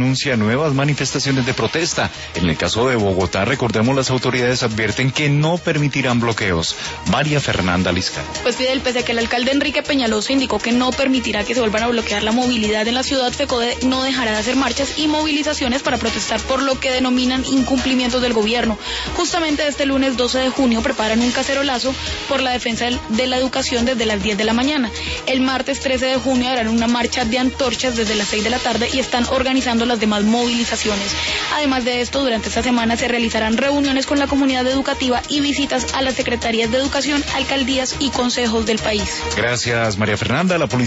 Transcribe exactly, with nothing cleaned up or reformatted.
anuncia nuevas manifestaciones de protesta. En el caso de Bogotá, recordemos, las autoridades advierten que no permitirán bloqueos. María Fernanda Liscano. Pues Fidel, pese a que el alcalde Enrique Peñalosa indicó que no permitirá que se vuelvan a bloquear la movilidad en la ciudad, FECODE no dejará de hacer marchas y movilizaciones para protestar por lo que denominan incumplimientos del gobierno. Justamente este lunes doce de junio preparan un cacerolazo por la defensa de la educación desde las diez de la mañana. El martes trece de junio harán una marcha de antorchas desde las seis de la tarde y están organizando las demás movilizaciones. Además de esto, durante esta semana se realizarán reuniones con la comunidad educativa y visitas a las secretarías de educación, alcaldías y consejos del país. Gracias, María Fernanda. La policía